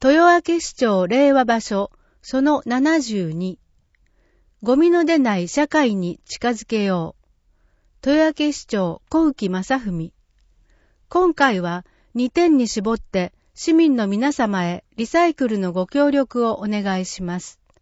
豊明市長令和場所その72、ゴミの出ない社会に近づけよう。豊明市長小浮正文。今回は2点に絞って市民の皆様へリサイクルのご協力をお願いします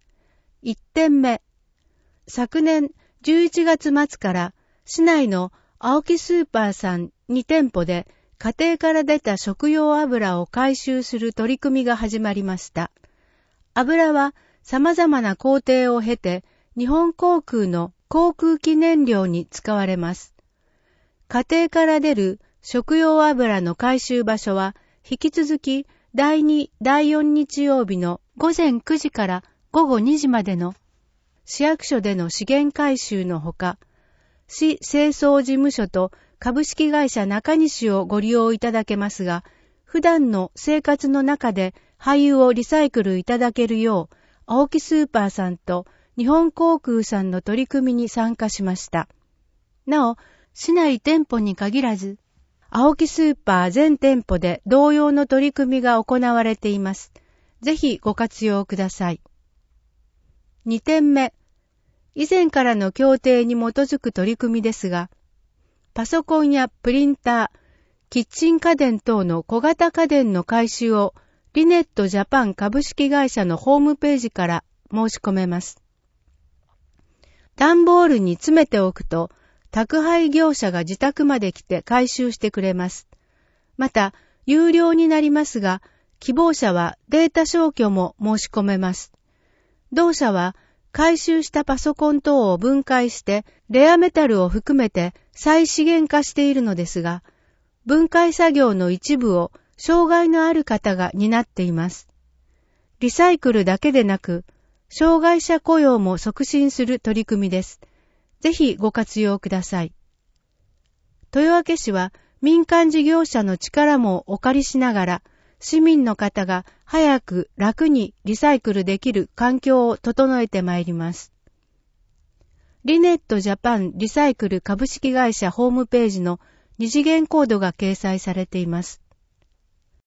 。1点目、昨年11月末から市内の青木スーパーさん2店舗で家庭から出た食用油を回収する取り組みが始まりました。油は様々な工程を経て日本航空の航空機燃料に使われます。家庭から出る食用油の回収場所は引き続き第2、第4日曜日の午前9時から午後2時までの市役所での資源回収のほか、市清掃事務所と株式会社中西をご利用いただけますが、普段の生活の中で廃油をリサイクルいただけるよう、青木スーパーさんと日本航空さんの取り組みに参加しました。なお、市内店舗に限らず、青木スーパー全店舗で同様の取り組みが行われています。ぜひご活用ください。2点目、以前からの協定に基づく取り組みですが、パソコンやプリンター、キッチン家電等の小型家電の回収をリネットジャパン株式会社のホームページから申し込めます。段ボールに詰めておくと、宅配業者が自宅まで来て回収してくれます。また、有料になりますが、希望者はデータ消去も申し込めます。同社は、回収したパソコン等を分解して、レアメタルを含めて再資源化しているのですが、分解作業の一部を障害のある方が担っています。リサイクルだけでなく、障害者雇用も促進する取り組みです。ぜひご活用ください。豊明市は民間事業者の力もお借りしながら、市民の方が早く楽にリサイクルできる環境を整えてまいります。リネットジャパンリサイクル株式会社ホームページの二次元コードが掲載されています。